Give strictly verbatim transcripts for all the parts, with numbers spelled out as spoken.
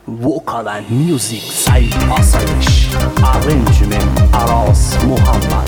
vocal and music Said Asayış, arrangement Aras Muhammad.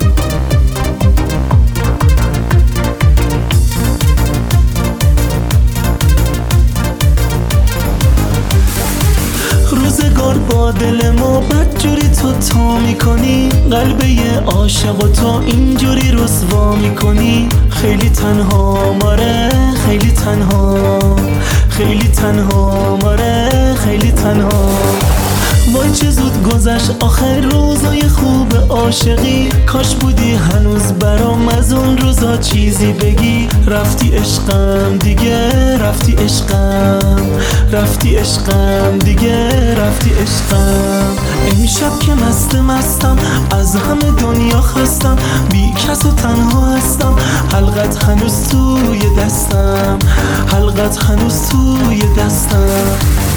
روزگار با دل ما بدجوری تو تا میکنی، قلب یه عاشق و تو اینجوری رسوا میکنی. خیلی تنها ماره، خیلی تنها، خیلی تنها ماره، خیلی تنها. وای چه زود گذشت آخر روزای خوب عاشقی، کاش بودی هنوز برام از اون روزا چیزی بگی. رفتی عشقم دیگه، رفتی عشقم، رفتی عشقم دیگه، رفتی عشقم. امشب که مست مستم، از همه دنیا خستم، بی کس و تنها هستم. حلقت هنوز توی دستم، حلقت هنوز توی دستم.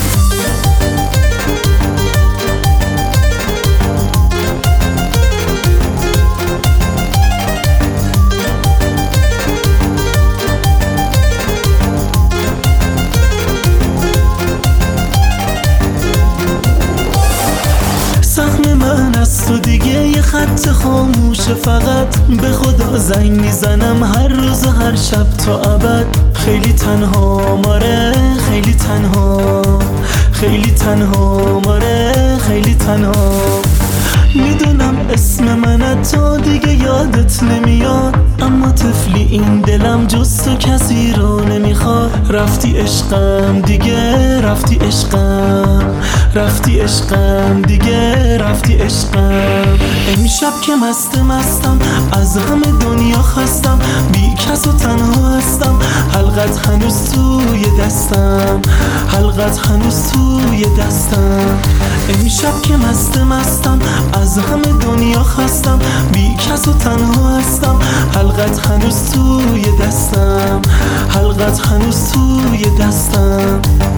سهم من از تو دیگه یه خط خاموشه، فقط به خدا زنگ میزنم هر روز و هر شب تا ابد. خیلی تنها ماره، خیلی تنها، خیلی تنها ماره، خیلی تنها. میدونم اسم من تا دیگه یادت نمیاد، اما طفلی این دلم جز تو کسی رو نمیخواد. رفتی عشقم دیگه، رفتی عشقم، رفتی عشقم دیگه، رفتی عشقم. امشب که مست مستم، از همه دنیا خستم، بی کس و تنها هستم. حلقت هنوز توی دستم، حلقت هنوز توی دستم. امشب که مست مستم، از همه دنیا خستم، بی کس و تنها هستم. حلقت هنوز توی دستم، حلقت هنوز توی دستم.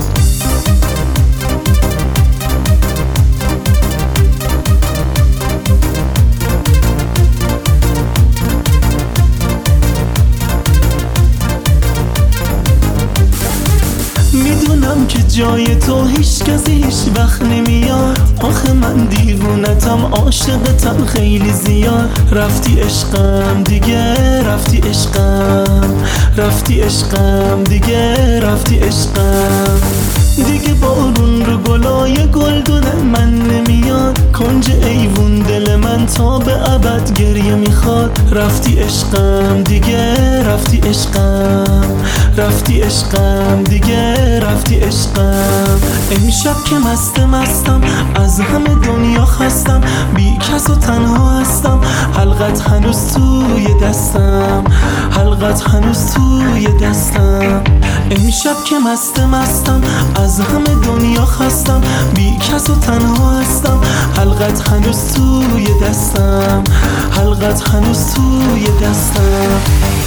میدونم که جای تو هیچ کسی هیچ وقت نمیاد، آخه من دیوونتم، عاشقتم خیلی زیاد. رفتی عشقم دیگه، رفتی عشقم، رفتی عشقم دیگه، رفتی عشقم. دیگه بارون رو گلای گلدون من نمیاد، کنج ایوون دل من تا به ابد گریه میخواد. رفتی عشقم دیگه، رفتی عشقم، رفتی عشقم دیگه، رفتی عشقم. امشب که مست مستم، از همه دنیا خستم، بی کس و تنها هستم. حلقت هنوز توی دستم، حلقت هنوز توی دستم. امشب که مست مستم، از همه دنیا خستم، بی کس و تنها هستم. حلقت هنوز توی دستم، حلقت هنوز توی دستم.